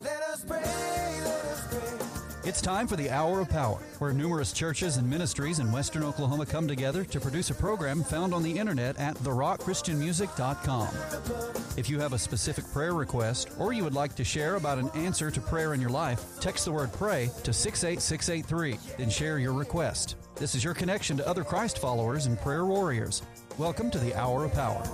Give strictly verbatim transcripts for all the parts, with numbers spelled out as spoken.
Let us pray, let us pray. It's time for the Hour of Power, where numerous churches and ministries in Western Oklahoma come together to produce a program found on the internet at the rock christian music dot com. If you have a specific prayer request or you would like to share about an answer to prayer in your life, text the word PRAY to six eight six eight three, then share your request. This is your connection to other Christ followers and prayer warriors. Welcome to the Hour of Power.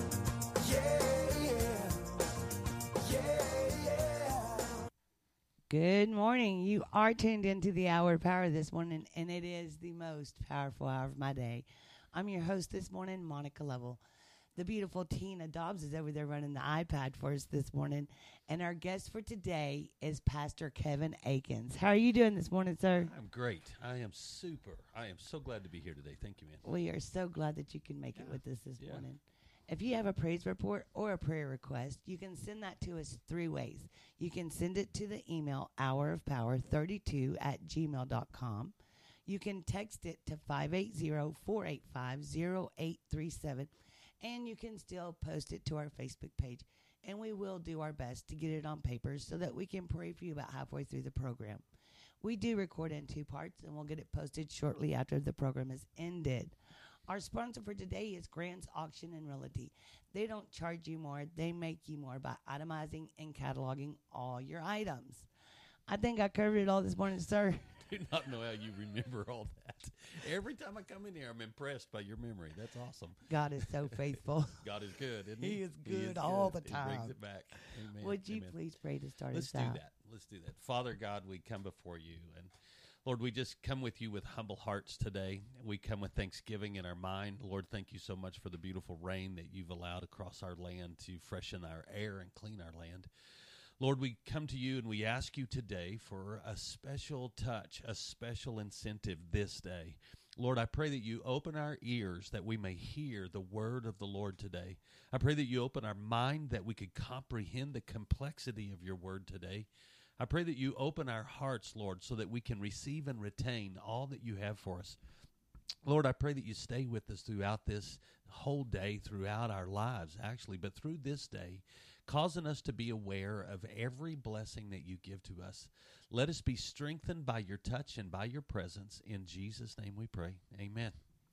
Good morning. You are tuned into the Hour of Power this morning, and it is the most powerful hour of my day. I'm your host this morning, Monica Lovell. The beautiful Tina Dobbs is over there running the iPad for us this morning, and our guest for today is Pastor Kevin Akins. How are you doing this morning, sir? I'm great. I am super. I am so glad to be here today. Thank you, man. We are so glad that you can make yeah. it with us this yeah. morning. If you have a praise report or a prayer request, you can send that to us three ways. You can send it to the email hour of power thirty-two at gmail dot com. You can text it to five eight zero, four eight five, zero eight three seven. And you can still post it to our Facebook page. And we will do our best to get it on paper so that we can pray for you about halfway through the program. We do record in two parts, and we'll get it posted shortly after the program is ended. Our sponsor for today is Grant's Auction and Realty. They don't charge you more. They make you more by itemizing and cataloging all your items. I think I covered it all this morning, sir. I do not know how you remember all that. Every time I come in here, I'm impressed by your memory. That's awesome. God is so faithful. God is good, isn't he? He is good he is all good. the time. He brings it back. Amen. Would you Amen. please pray to start Let's us do out? that. Let's do that. Father God, we come before you, and Lord, we just come with you with humble hearts today. We come with thanksgiving in our mind. Lord, thank you so much for the beautiful rain that you've allowed across our land to freshen our air and clean our land. Lord, we come to you and we ask you today for a special touch, a special incentive this day. Lord, I pray that you open our ears that we may hear the word of the Lord today. I pray that you open our mind that we could comprehend the complexity of your word today. I pray that you open our hearts, Lord, so that we can receive and retain all that you have for us. Lord, I pray that you stay with us throughout this whole day, throughout our lives, actually, but through this day, causing us to be aware of every blessing that you give to us. Let us be strengthened by your touch and by your presence. In Jesus' name we pray. Amen.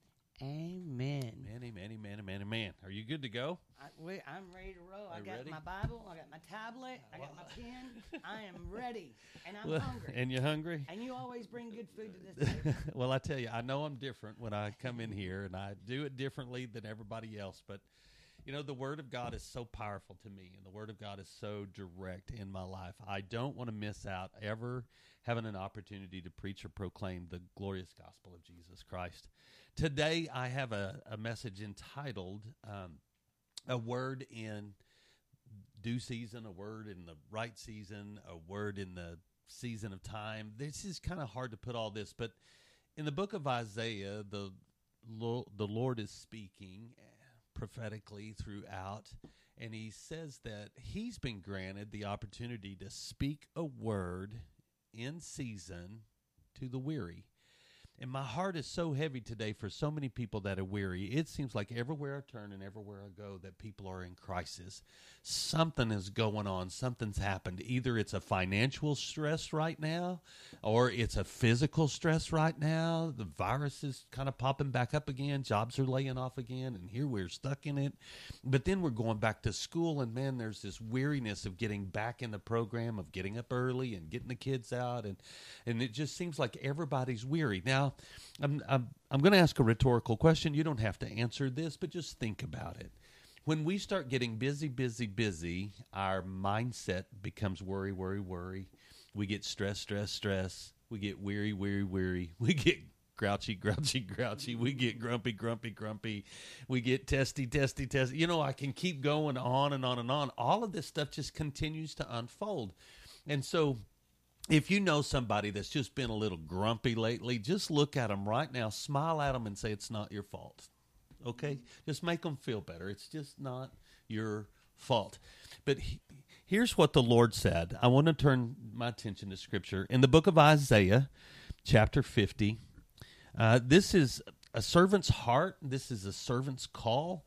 Amen. Amen, amen, amen, amen, amen. Are you good to go? I, we, I'm ready to roll. I Are you got ready? my Bible. I got my tablet. I got my pen. I am ready. And I'm Well, hungry. And you're hungry? And you always bring good food to this table. Well, I tell you, I know I'm different when I come in here, and I do it differently than everybody else. But, you know, the Word of God is so powerful to me, and the Word of God is so direct in my life. I don't want to miss out ever having an opportunity to preach or proclaim the glorious gospel of Jesus Christ. Today, I have a, a message entitled um, A Word in Due Season, a Word in the Right Season, a Word in the Season of Time. This is kind of hard to put all this, but in the book of Isaiah, the, the Lord is speaking prophetically throughout, and he says that he's been granted the opportunity to speak a word in season to the weary. And my heart is so heavy today for so many people that are weary. It seems like everywhere I turn and everywhere I go that people are in crisis. Something is going on. Something's happened. Either it's a financial stress right now, or it's a physical stress right now. The virus is kind of popping back up again. Jobs are laying off again, and here we're stuck in it. But then we're going back to school, and man, there's this weariness of getting back in the program, of getting up early and getting the kids out, and, and it just seems like everybody's weary. Now, I'm I'm, I'm going to ask a rhetorical question. You don't have to answer this, but just think about it. When we start getting busy, busy, busy, our mindset becomes worry, worry, worry. We get stress, stress, stress. We get weary, weary, weary. We get grouchy, grouchy, grouchy. We get grumpy, grumpy, grumpy. We get testy, testy, testy. You know, I can keep going on and on and on. All of this stuff just continues to unfold. And so if you know somebody that's just been a little grumpy lately, just look at them right now, smile at them, and say it's not your fault. Okay? Just make them feel better. It's just not your fault. But he, here's what the Lord said. I want to turn my attention to Scripture. In the book of Isaiah, chapter fifty, uh, this is a servant's heart. This is a servant's call.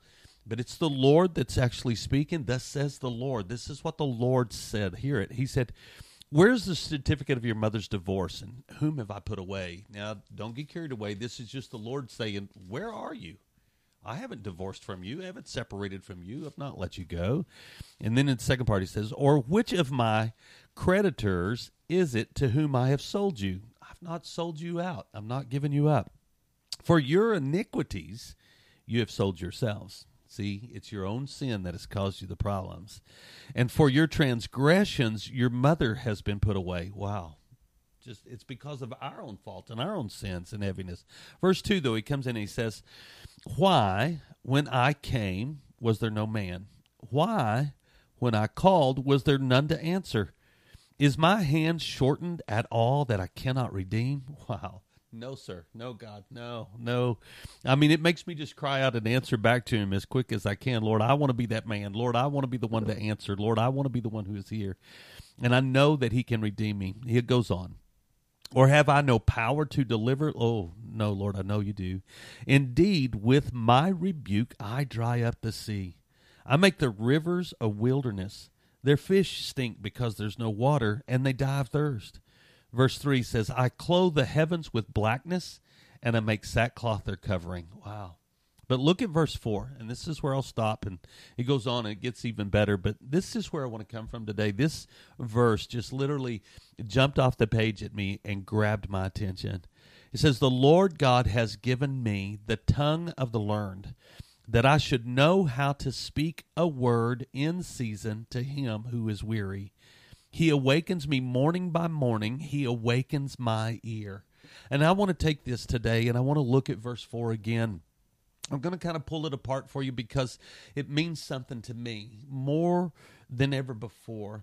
But it's the Lord that's actually speaking. Thus says the Lord. This is what the Lord said. Hear it. He said, where's the certificate of your mother's divorce? And whom have I put away? Now, don't get carried away. This is just the Lord saying, where are you? I haven't divorced from you. I haven't separated from you. I've not let you go. And then in the second part, he says, or which of my creditors is it to whom I have sold you? I've not sold you out. I'm not giving you up. For your iniquities, you have sold yourselves. See, it's your own sin that has caused you the problems. And for your transgressions, your mother has been put away. Wow. Just it's because of our own fault and our own sins and heaviness. Verse two, though, he comes in and he says, why, when I came, was there no man? Why, when I called, was there none to answer? Is my hand shortened at all that I cannot redeem? Wow. No, sir. No, God. No, no. I mean, it makes me just cry out and answer back to him as quick as I can. Lord, I want to be that man. Lord, I want to be the one to answer. Lord, I want to be the one who is here. And I know that he can redeem me. It goes on. Or have I no power to deliver? Oh, no, Lord, I know you do. Indeed, with my rebuke, I dry up the sea. I make the rivers a wilderness. Their fish stink because there's no water, and they die of thirst. Verse three says, I clothe the heavens with blackness, and I make sackcloth their covering. Wow. But look at verse four, and this is where I'll stop, and it goes on, and it gets even better. But this is where I want to come from today. This verse just literally jumped off the page at me and grabbed my attention. It says, the Lord God has given me the tongue of the learned, that I should know how to speak a word in season to him who is weary. He awakens me morning by morning. He awakens my ear. And I want to take this today, and I want to look at verse four again. I'm going to kind of pull it apart for you because it means something to me more than ever before.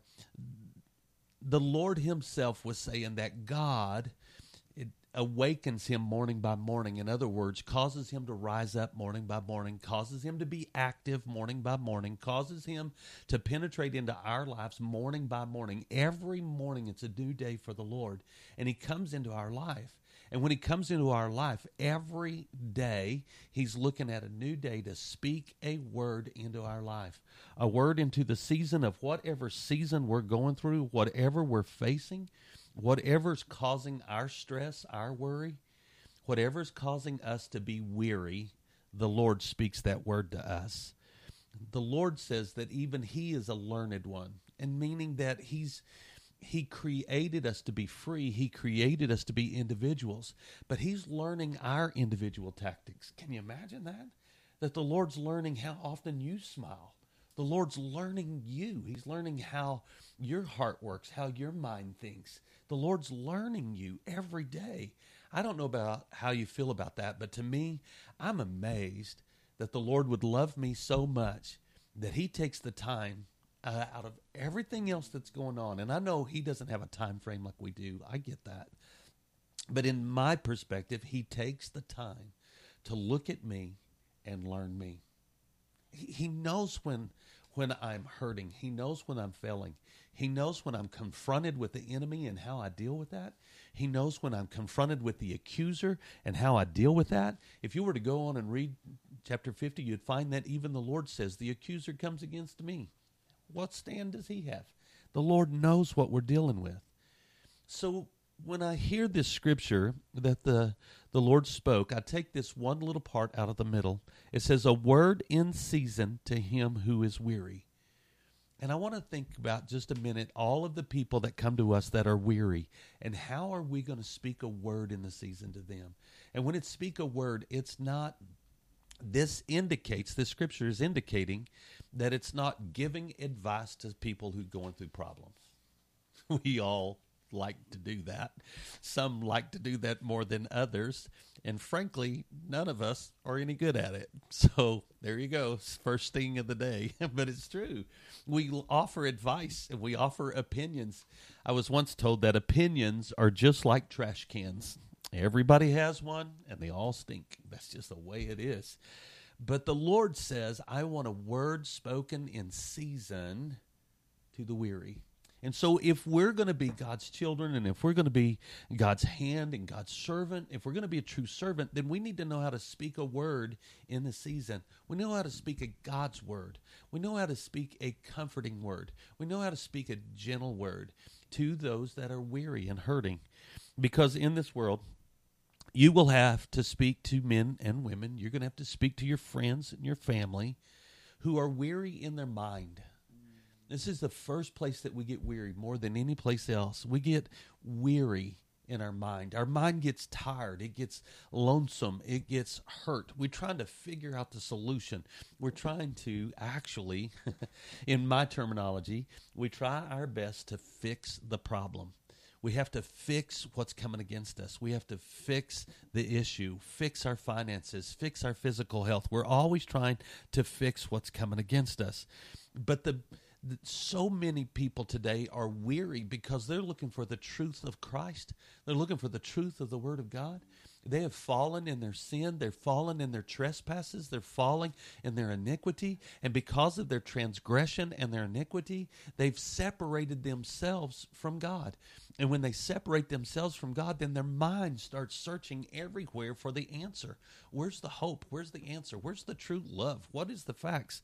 The Lord himself was saying that God it awakens him morning by morning. In other words, causes him to rise up morning by morning, causes him to be active morning by morning, causes him to penetrate into our lives morning by morning. Every morning it's a new day for the Lord, and he comes into our life. And when he comes into our life, every day, he's looking at a new day to speak a word into our life, a word into the season of whatever season we're going through, whatever we're facing, whatever's causing our stress, our worry, whatever's causing us to be weary, the Lord speaks that word to us. The Lord says that even he is a learned one, and meaning that he's He created us to be free. He created us to be individuals. But he's learning our individual tactics. Can you imagine that? That the Lord's learning how often you smile. The Lord's learning you. He's learning how your heart works, how your mind thinks. The Lord's learning you every day. I don't know about how you feel about that, but to me, I'm amazed that the Lord would love me so much that he takes the time Uh, out of everything else that's going on. And I know he doesn't have a time frame like we do. I get that. But in my perspective, he takes the time to look at me and learn me. He, he knows when, when I'm hurting. He knows when I'm failing. He knows when I'm confronted with the enemy and how I deal with that. He knows when I'm confronted with the accuser and how I deal with that. If you were to go on and read chapter fifty, you'd find that even the Lord says, the accuser comes against me. What stand does he have? The Lord knows what we're dealing with. So when I hear this scripture that the, the Lord spoke, I take this one little part out of the middle. It says, a word in season to him who is weary. And I want to think about just a minute all of the people that come to us that are weary, and how are we going to speak a word in the season to them? And when it's speak a word, it's not, this indicates, this scripture is indicating that it's not giving advice to people who are going through problems. We all like to do that. Some like to do that more than others. And frankly, none of us are any good at it. So there you go. First thing of the day. But it's true. We offer advice and we offer opinions. I was once told that opinions are just like trash cans. Everybody has one and they all stink. That's just the way it is. But the Lord says, I want a word spoken in season to the weary. And so if we're going to be God's children, and if we're going to be God's hand and God's servant, if we're going to be a true servant, then we need to know how to speak a word in the season. We know how to speak a God's word. We know how to speak a comforting word. We know how to speak a gentle word to those that are weary and hurting. Because in this world, you will have to speak to men and women. You're going to have to speak to your friends and your family who are weary in their mind. This is the first place that we get weary more than any place else. We get weary in our mind. Our mind gets tired. It gets lonesome. It gets hurt. We're trying to figure out the solution. We're trying to actually, in my terminology, we try our best to fix the problem. We have to fix what's coming against us. We have to fix the issue, fix our finances, fix our physical health. We're always trying to fix what's coming against us. But the so many people today are weary because they're looking for the truth of Christ. They're looking for the truth of the Word of God. They have fallen in their sin. They're fallen in their trespasses. They're falling in their iniquity. And because of their transgression and their iniquity, they've separated themselves from God. And when they separate themselves from God, then their mind starts searching everywhere for the answer. Where's the hope? Where's the answer? Where's the true love? What is the facts?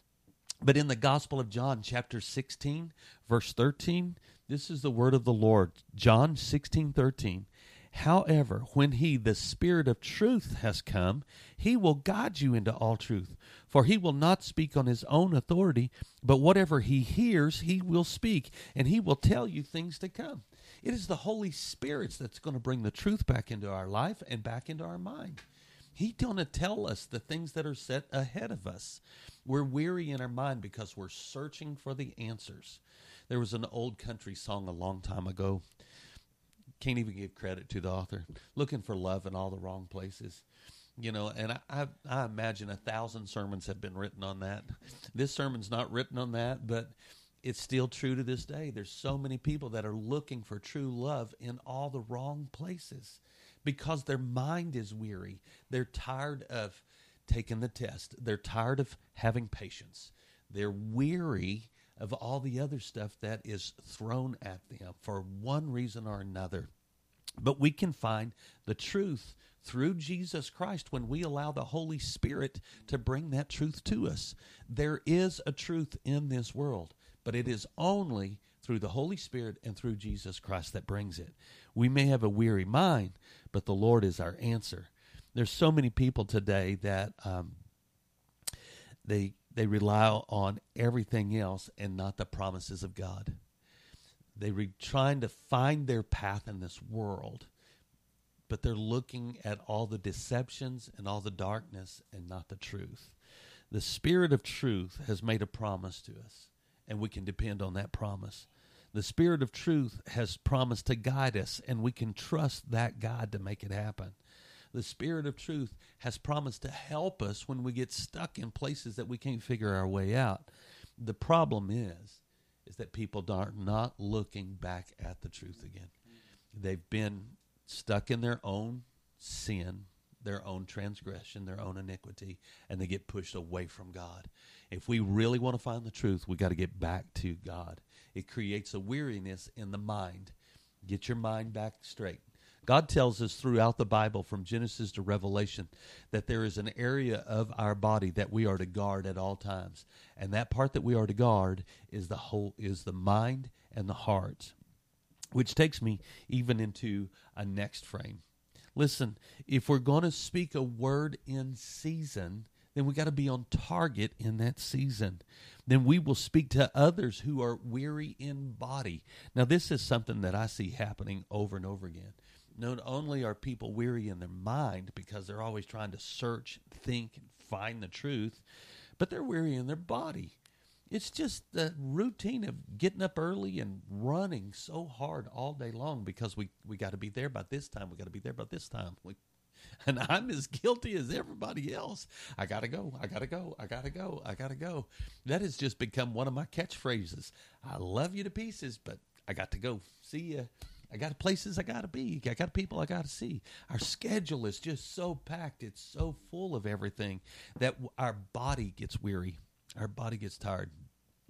But in the Gospel of John, chapter sixteen, verse thirteen, this is the word of the Lord. John sixteen, thirteen. However, when he, the Spirit of truth, has come, he will guide you into all truth. For he will not speak on his own authority, but whatever he hears, he will speak, and he will tell you things to come. It is the Holy Spirit that's going to bring the truth back into our life and back into our mind. He's going to tell us the things that are set ahead of us. We're weary in our mind because we're searching for the answers. There was an old country song a long time ago. Can't even give credit to the author. Looking for love in all the wrong places. You know, and I, I, I imagine a thousand sermons have been written on that. This sermon's not written on that, but it's still true to this day. There's so many people that are looking for true love in all the wrong places because their mind is weary. They're tired of taking the test. They're tired of having patience. They're weary of all the other stuff that is thrown at them for one reason or another. But we can find the truth through Jesus Christ when we allow the Holy Spirit to bring that truth to us. There is a truth in this world, but it is only through the Holy Spirit and through Jesus Christ that brings it. We may have a weary mind, but the Lord is our answer. There's so many people today that um, they they rely on everything else and not the promises of God. They're re- trying to find their path in this world, but they're looking at all the deceptions and all the darkness and not the truth. The Spirit of truth has made a promise to us, and we can depend on that promise. The Spirit of truth has promised to guide us, and we can trust that God to make it happen. The Spirit of truth has promised to help us when we get stuck in places that we can't figure our way out. The problem is, is that people are not looking back at the truth again. They've been stuck in their own sin, their own transgression, their own iniquity, and they get pushed away from God. If we really want to find the truth, we got to get back to God. It creates a weariness in the mind. Get your mind back straight. God tells us throughout the Bible, from Genesis to Revelation, that there is an area of our body that we are to guard at all times. And that part that we are to guard is the whole is the mind and the heart. Which takes me even into a next frame. Listen, if we're going to speak a word in season, then we got to be on target in that season. Then we will speak to others who are weary in body. Now, this is something that I see happening over and over again. Not only are people weary in their mind because they're always trying to search, think, and find the truth, but they're weary in their body. It's just the routine of getting up early and running so hard all day long because we, we got to be there by this time. We got to be there by this time. We, and I'm as guilty as everybody else. I got to go. I got to go. I got to go. I got to go. That has just become one of my catchphrases. I love you to pieces, but I got to go. See ya. I got places I got to be. I got people I got to see. Our schedule is just so packed. It's so full of everything that our body gets weary. Our body gets tired.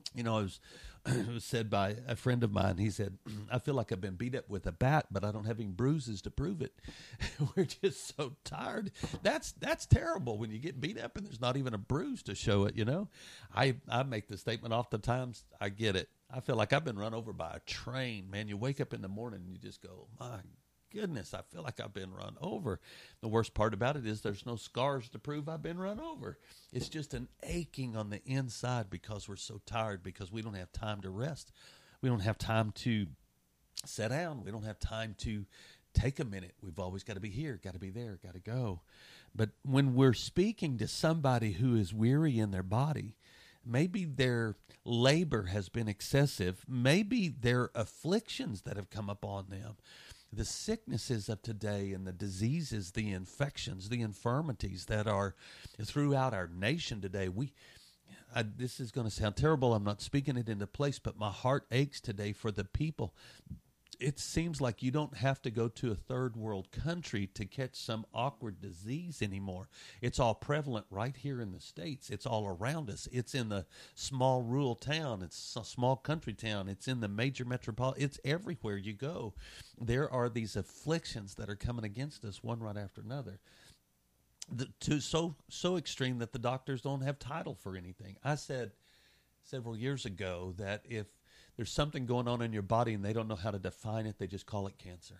You know, it was, it was said by a friend of mine. He said, I feel like I've been beat up with a bat, but I don't have any bruises to prove it. We're just so tired. That's that's terrible when you get beat up and there's not even a bruise to show it, you know. I, I make the statement oftentimes, I get it. I feel like I've been run over by a train. Man, you wake up in the morning and you just go, my goodness, I feel like I've been run over. The worst part about it is there's no scars to prove I've been run over. It's just an aching on the inside because we're so tired, because we don't have time to rest. We don't have time to sit down. We don't have time to take a minute. We've always got to be here, got to be there, got to go. But when we're speaking to somebody who is weary in their body, maybe their labor has been excessive. Maybe their afflictions that have come upon them, the sicknesses of today and the diseases, the infections, the infirmities that are throughout our nation today. We, I, this is going to sound terrible. I'm not speaking it into place, but my heart aches today for the people. It seems like you don't have to go to a third world country to catch some awkward disease anymore. It's all prevalent right here in the States. It's all around us. It's in the small rural town. It's a small country town. It's in the major metropolitan. It's everywhere you go. There are these afflictions that are coming against us one right after another. The, to so so extreme that the doctors don't have title for anything. I said several years ago that if there's something going on in your body and they don't know how to define it, they just call it cancer.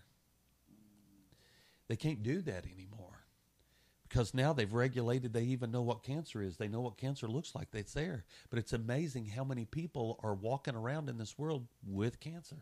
They can't do that anymore because now they've regulated. They even know what cancer is. They know what cancer looks like. It's there. But it's amazing how many people are walking around in this world with cancer.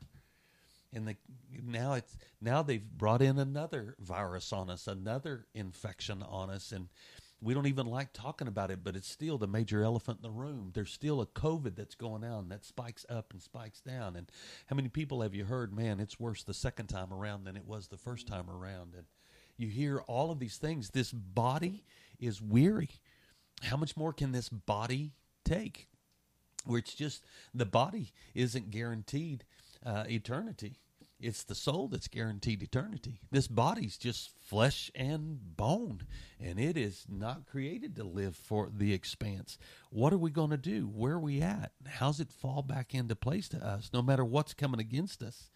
And the, now it's now they've brought in another virus on us, another infection on us, and we don't even like talking about it, but it's still the major elephant in the room. There's still a COVID that's going on that spikes up and spikes down. And how many people have you heard, man, it's worse the second time around than it was the first time around? And you hear all of these things. This body is weary. How much more can this body take? Where it's just the body isn't guaranteed uh, eternity. It's the soul that's guaranteed eternity. This body's just flesh and bone, and it is not created to live for the expanse. What are we going to do? Where are we at? How's it fall back into place to us, no matter what's coming against us?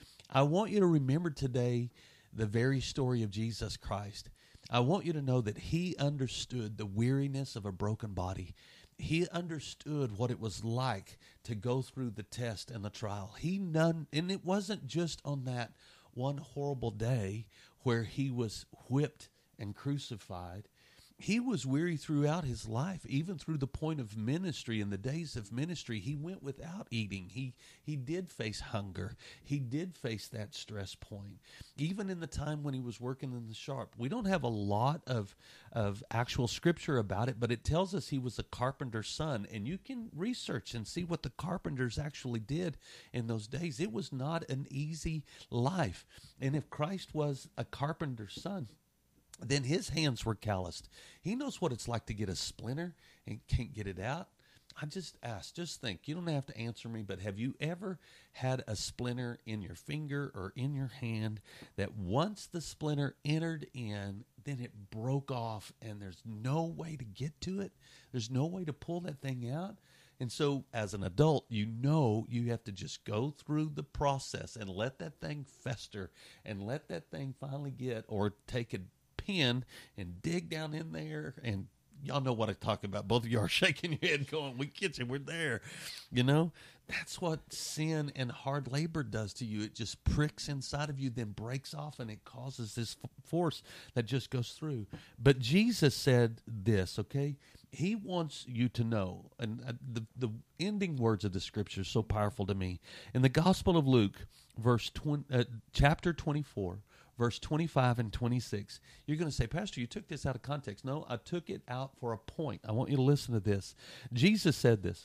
I want you to remember today the very story of Jesus Christ. I want you to know that he understood the weariness of a broken body. He understood what it was like to go through the test and the trial. He none, and it wasn't just on that one horrible day where he was whipped and crucified. He was weary throughout his life, even through the point of ministry. In the days of ministry, he went without eating. He he did face hunger. He did face that stress point. Even in the time when he was working in the shop. We don't have a lot of, of actual scripture about it, but it tells us he was a carpenter's son. And you can research and see what the carpenters actually did in those days. It was not an easy life. And if Christ was a carpenter's son, then his hands were calloused. He knows what it's like to get a splinter and can't get it out. I just ask, just think. You don't have to answer me, but have you ever had a splinter in your finger or in your hand that once the splinter entered in, then it broke off and there's no way to get to it? There's no way to pull that thing out? And so as an adult, you know you have to just go through the process and let that thing fester and let that thing finally get, or take a pen and dig down in there, and y'all know what I'm talking about. Both of you are shaking your head going, we get you, we're there. You know, that's what sin and hard labor does to you. It just pricks inside of you, then breaks off, and it causes this f- force that just goes through. But Jesus said this, okay? He wants you to know, and uh, the, the ending words of the scripture are so powerful to me. In the Gospel of Luke, verse twenty, uh, chapter twenty-four, verse twenty-five and twenty-six, you're going to say, Pastor, you took this out of context. No, I took it out for a point. I want you to listen to this. Jesus said this,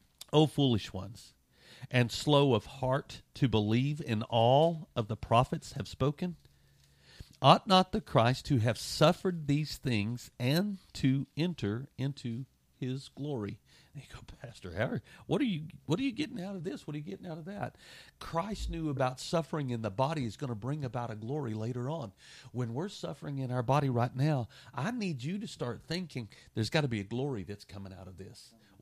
O foolish ones, and slow of heart to believe in all of the prophets have spoken. Ought not the Christ to have suffered these things and to enter into his glory? And you go, Pastor Howard, what are you what are you getting out of this? What are you getting out of that? Christ knew about suffering in the body is going to bring about a glory later on. When we're suffering in our body right now, I need you to start thinking there's got to be a glory that's coming out of this.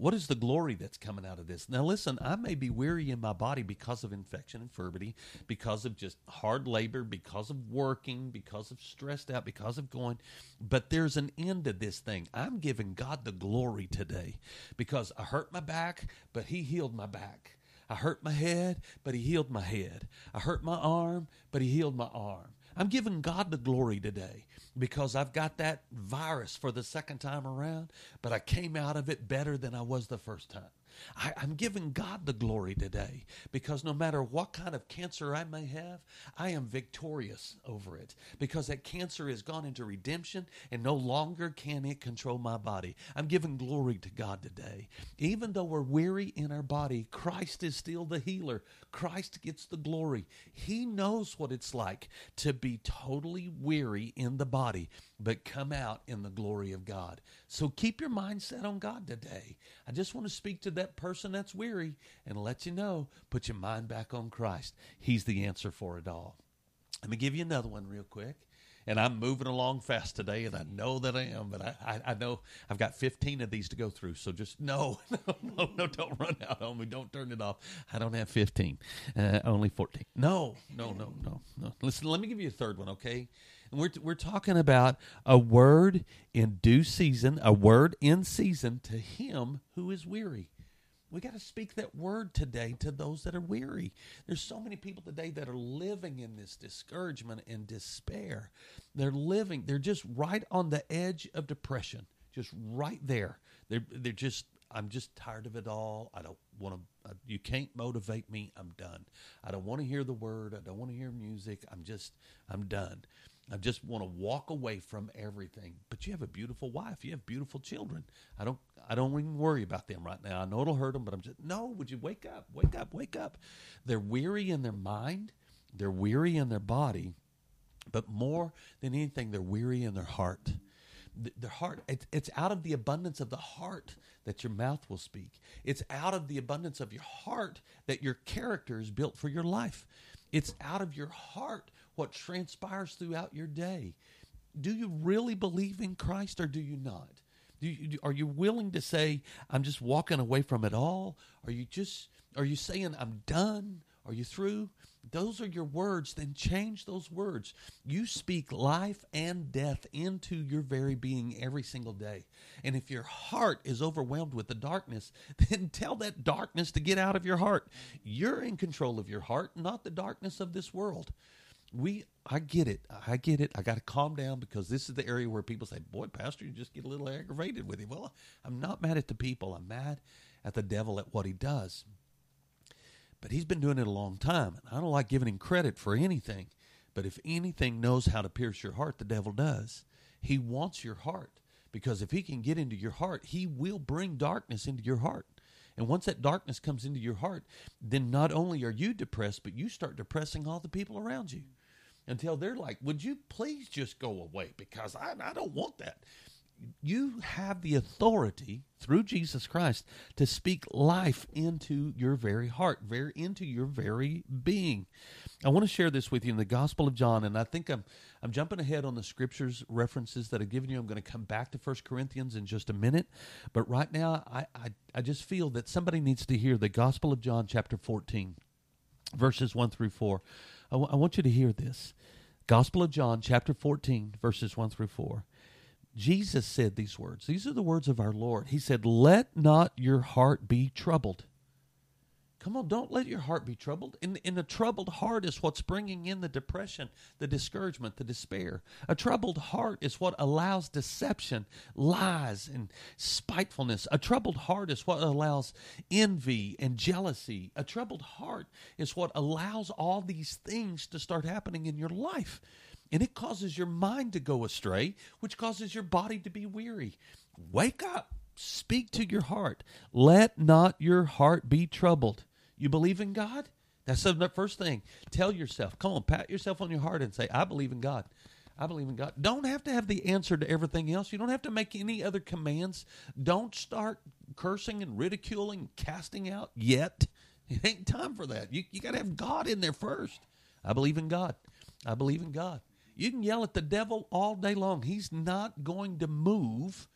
what is the glory that's coming out of this? Now, listen, I may be weary in my body because of infection, infirmity, because of just hard labor, because of working, because of stressed out, because of going. But there's an end to this thing. I'm giving God the glory today because I hurt my back, but he healed my back. I hurt my head, but he healed my head. I hurt my arm, but he healed my arm. I'm giving God the glory today because I've got that virus for the second time around, but I came out of it better than I was the first time. I, I'm giving God the glory today because no matter what kind of cancer I may have, I am victorious over it because that cancer has gone into redemption and no longer can it control my body. I'm giving glory to God today. Even though we're weary in our body, Christ is still the healer. Christ gets the glory. He knows what it's like to be totally weary in the body, but come out in the glory of God. So keep your mind set on God today. I just want to speak to that person that's weary and let you know, put your mind back on Christ. He's the answer for it all. Let me give you another one real quick. And I'm moving along fast today, and I know that I am, but I, I, I know I've got fifteen of these to go through. So just no, no, no, no, don't run out on me. Don't turn it off. I don't have fifteen, uh, only fourteen. No, no, no, no, no. Listen, let me give you a third one, okay? And we're we're talking about a word in due season, a word in season to him who is weary. We got to speak that word today to those that are weary. There's so many people today that are living in this discouragement and despair. They're living, they're just right on the edge of depression, just right there. They're, they're just, I'm just tired of it all. I don't want to, you can't motivate me. I'm done. I don't want to hear the word. I don't want to hear music. I'm just, I'm done. I just want to walk away from everything. But you have a beautiful wife. You have beautiful children. I don't I don't even worry about them right now. I know it'll hurt them, but I'm just, no, would you wake up, wake up, wake up. They're weary in their mind. They're weary in their body. But more than anything, they're weary in their heart. Their heart, it's, it's out of the abundance of the heart that your mouth will speak. It's out of the abundance of your heart that your character is built for your life. It's out of your heart what transpires throughout your day. Do you really believe in Christ or do you not? Do you, are you willing to say, I'm just walking away from it all? Are you just, are you saying, I'm done? Are you through? Those are your words. Then change those words. You speak life and death into your very being every single day. And if your heart is overwhelmed with the darkness, then tell that darkness to get out of your heart. You're in control of your heart, not the darkness of this world. We, I get it. I get it. I got to calm down because this is the area where people say, boy, Pastor, you just get a little aggravated with him. Well, I'm not mad at the people. I'm mad at the devil at what he does. But he's been doing it a long time. And I don't like giving him credit for anything. But if anything knows how to pierce your heart, the devil does. He wants your heart because if he can get into your heart, he will bring darkness into your heart. And once that darkness comes into your heart, then not only are you depressed, but you start depressing all the people around you. Until they're like, would you please just go away? Because I, I don't want that. You have the authority through Jesus Christ to speak life into your very heart, very into your very being. I want to share this with you in the Gospel of John, and I think I'm I'm jumping ahead on the scriptures references that I've given you. I'm going to come back to First Corinthians in just a minute, but right now I, I, I just feel that somebody needs to hear the Gospel of John chapter fourteen, verses one through four. I, w- I want you to hear this. Gospel of John chapter fourteen, verses one through four. Jesus said these words. These are the words of our Lord. He said, let not your heart be troubled. Come on, don't let your heart be troubled. In, in a troubled heart is what's bringing in the depression, the discouragement, the despair. A troubled heart is what allows deception, lies, and spitefulness. A troubled heart is what allows envy and jealousy. A troubled heart is what allows all these things to start happening in your life. And it causes your mind to go astray, which causes your body to be weary. Wake up. Speak to your heart. Let not your heart be troubled. You believe in God? That's the first thing. Tell yourself. Come on, pat yourself on your heart and say, I believe in God. I believe in God. Don't have to have the answer to everything else. You don't have to make any other commands. Don't start cursing and ridiculing, casting out yet. It ain't time for that. You, you got to have God in there first. I believe in God. I believe in God. You can yell at the devil all day long. He's not going to move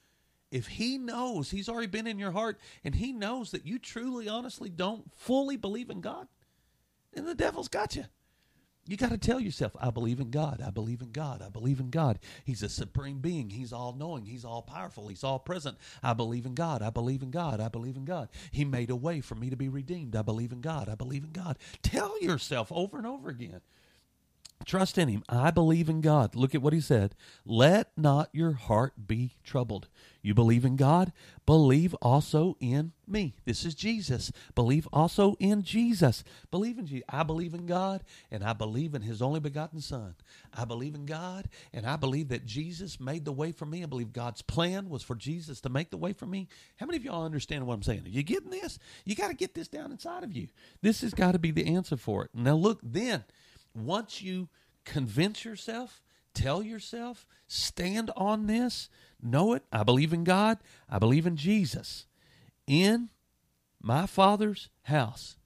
If he knows, he's already been in your heart, and he knows that you truly, honestly don't fully believe in God, then the devil's got you. You got to tell yourself, I believe in God. I believe in God. I believe in God. He's a supreme being. He's all-knowing. He's all-powerful. He's all-present. I believe in God. I believe in God. I believe in God. He made a way for me to be redeemed. I believe in God. I believe in God. Tell yourself over and over again. Trust in him. I believe in God. Look at what he said. Let not your heart be troubled. You believe in God? Believe also in me. This is Jesus. Believe also in Jesus. Believe in Jesus. I believe in God, and I believe in his only begotten Son. I believe in God, and I believe that Jesus made the way for me. I believe God's plan was for Jesus to make the way for me. How many of y'all understand what I'm saying? Are you getting this? You got to get this down inside of you. This has got to be the answer for it. Now look, then, once you convince yourself, tell yourself, stand on this, know it, I believe in God, I believe in Jesus. In my Father's house,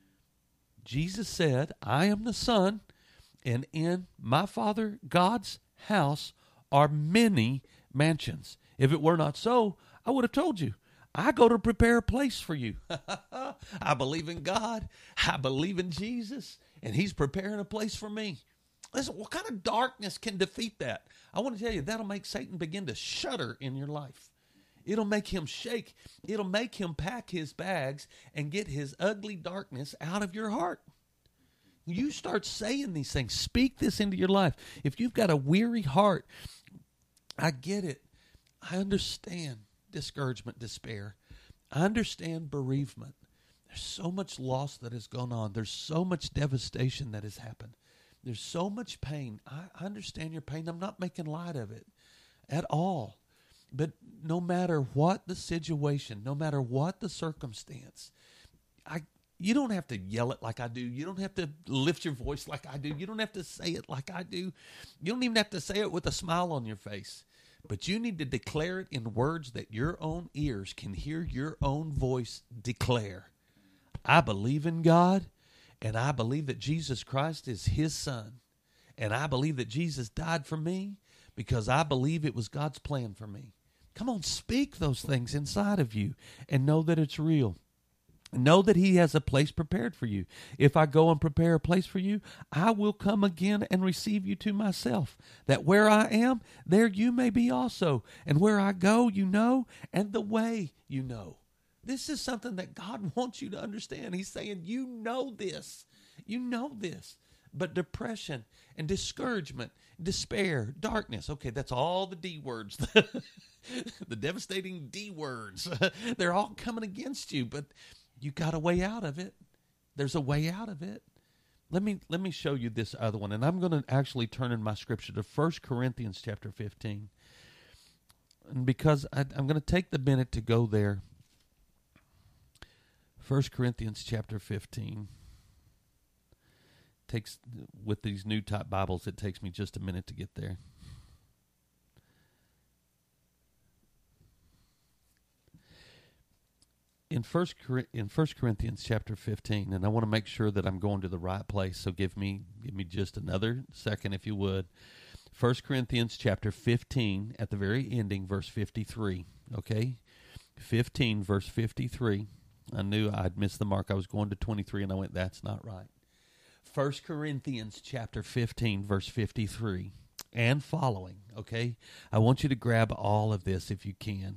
Jesus said, I am the Son, and in my Father God's house are many mansions. If it were not so, I would have told you. I go to prepare a place for you. I believe in God. I believe in Jesus, and he's preparing a place for me. Listen, what kind of darkness can defeat that? I want to tell you, that'll make Satan begin to shudder in your life. It'll make him shake. It'll make him pack his bags and get his ugly darkness out of your heart. You start saying these things. Speak this into your life. If you've got a weary heart, I get it. I understand discouragement, despair. I understand bereavement. There's so much loss that has gone on. There's so much devastation that has happened. There's so much pain. I, I understand your pain. I'm not making light of it at all. But no matter what the situation, no matter what the circumstance, I you don't have to yell it like I do. You don't have to lift your voice like I do. You don't have to say it like I do. You don't even have to say it with a smile on your face. But you need to declare it in words that your own ears can hear your own voice declare. I believe in God, and I believe that Jesus Christ is his Son. And I believe that Jesus died for me because I believe it was God's plan for me. Come on, speak those things inside of you and know that it's real. Know that he has a place prepared for you. If I go and prepare a place for you, I will come again and receive you to myself, that where I am, there you may be also. And where I go, you know, and the way you know. This is something that God wants you to understand. He's saying, you know this. You know this. But depression and discouragement, despair, darkness, okay, that's all the D words. The devastating D words. They're all coming against you, but you got a way out of it. There's a way out of it. Let me let me show you this other one, and I'm going to actually turn in my scripture to First Corinthians chapter fifteen. And because I, I'm going to take the minute to go there. First Corinthians chapter fifteen. Takes with these new type Bibles, it takes me just a minute to get there. In First in First Corinthians chapter fifteen, and I want to make sure that I'm going to the right place. So give me give me just another second, if you would. First Corinthians chapter fifteen, at the very ending, verse fifty-three. Okay, fifteen, verse fifty-three. I knew I'd missed the mark. I was going to twenty-three, and I went, "That's not right." First Corinthians chapter fifteen, verse fifty-three, and following. Okay, I want you to grab all of this if you can.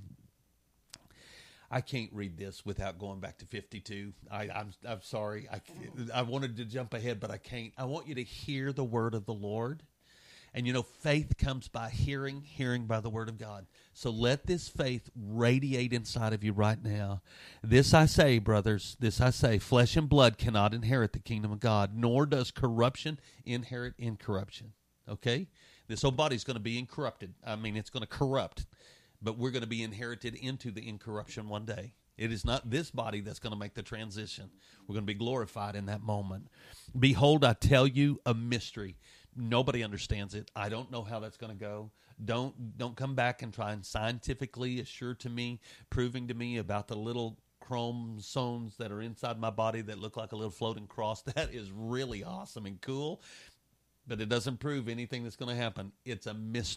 I can't read this without going back to fifty-two. I, I'm I'm sorry. I, I wanted to jump ahead, but I can't. I want you to hear the word of the Lord. And, you know, faith comes by hearing, hearing by the word of God. So let this faith radiate inside of you right now. This I say, brothers, this I say, flesh and blood cannot inherit the kingdom of God, nor does corruption inherit incorruption. Okay? This whole body is going to be incorrupted. I mean, it's going to corrupt. But we're going to be inherited into the incorruption one day. It is not this body that's going to make the transition. We're going to be glorified in that moment. Behold, I tell you a mystery. Nobody understands it. I don't know how that's going to go. Don't don't come back and try and scientifically assure to me, proving to me about the little chromosomes that are inside my body that look like a little floating cross. That is really awesome and cool, but it doesn't prove anything that's going to happen. It's a mystery.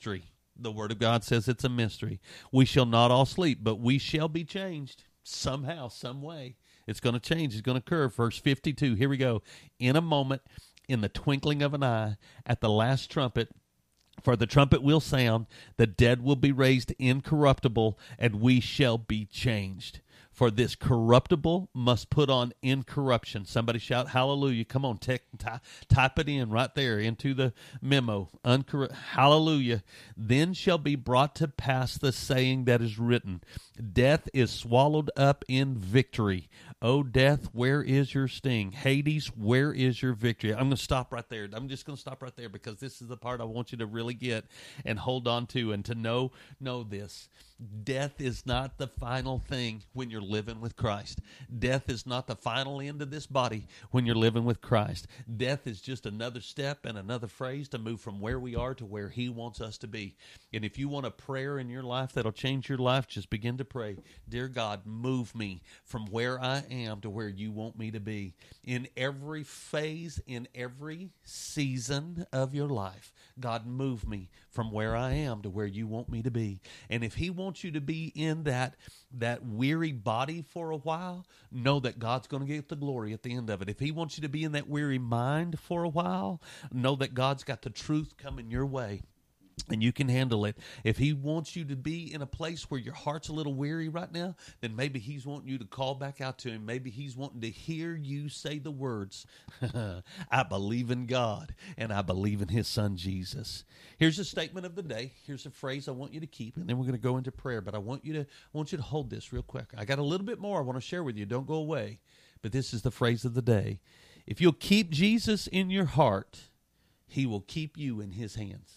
The Word of God says it's a mystery. We shall not all sleep, but we shall be changed somehow, some way. It's going to change. It's going to occur. Verse fifty-two, here we go. In a moment, in the twinkling of an eye, at the last trumpet, for the trumpet will sound, the dead will be raised incorruptible, and we shall be changed. For this corruptible must put on incorruption. Somebody shout hallelujah. Come on, tech, ty, type it in right there into the memo. Uncor- hallelujah. Then shall be brought to pass the saying that is written, death is swallowed up in victory. O death, where is your sting? Hades, where is your victory? I'm going to stop right there. I'm just going to stop right there because this is the part I want you to really get and hold on to and to know, know this. Death is not the final thing when you're living with Christ. Death is not the final end of this body when you're living with Christ. Death is just another step and another phrase to move from where we are to where He wants us to be. And if you want a prayer in your life that'll change your life, just begin to pray. Dear God, move me from where I am to where you want me to be. In every phase, in every season of your life, God, move me from where I am to where you want me to be. And if He wants you to be in that that weary body for a while, know that God's going to get the glory at the end of it. If He wants you to be in that weary mind for a while, know that God's got the truth coming your way. And you can handle it. If He wants you to be in a place where your heart's a little weary right now, then maybe He's wanting you to call back out to Him. Maybe He's wanting to hear you say the words, I believe in God and I believe in His Son Jesus. Here's a statement of the day. Here's a phrase I want you to keep, and then we're going to go into prayer. But I want you to I want you to hold this real quick. I got a little bit more I want to share with you. Don't go away. But this is the phrase of the day. If you'll keep Jesus in your heart, He will keep you in His hands.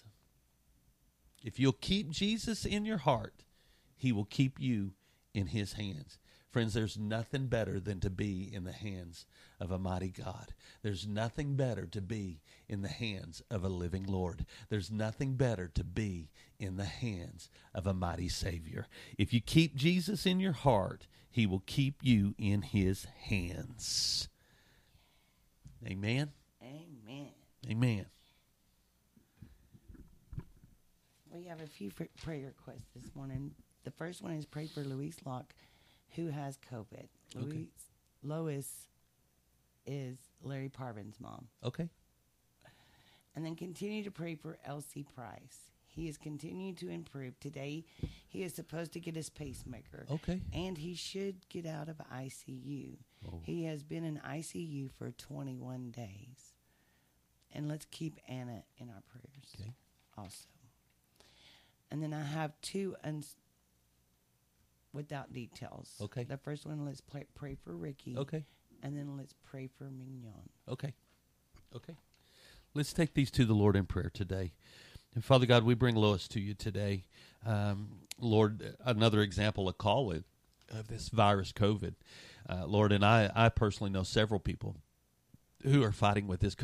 If you'll keep Jesus in your heart, He will keep you in His hands. Friends, there's nothing better than to be in the hands of a mighty God. There's nothing better to be in the hands of a living Lord. There's nothing better to be in the hands of a mighty Savior. If you keep Jesus in your heart, He will keep you in His hands. Amen? Amen. Amen. We have a few fr- prayer requests this morning. The first one is pray for Louise Locke, who has COVID. Okay. Louise, Lois is Larry Parvin's mom. Okay. And then continue to pray for Elsie Price. He is continuing to improve. Today, he is supposed to get his pacemaker. Okay. And he should get out of I C U. Oh. He has been in I C U for twenty-one days. And let's keep Anna in our prayers Okay. also. And then I have two uns- without details. Okay. The first one, let's pray, pray for Ricky. Okay. And then let's pray for Mignon. Okay. Okay. Let's take these to the Lord in prayer today. And Father God, we bring Lois to you today. Um, Lord, another example of call it, of this virus, COVID. Uh, Lord, and I, I personally know several people who are fighting with this COVID.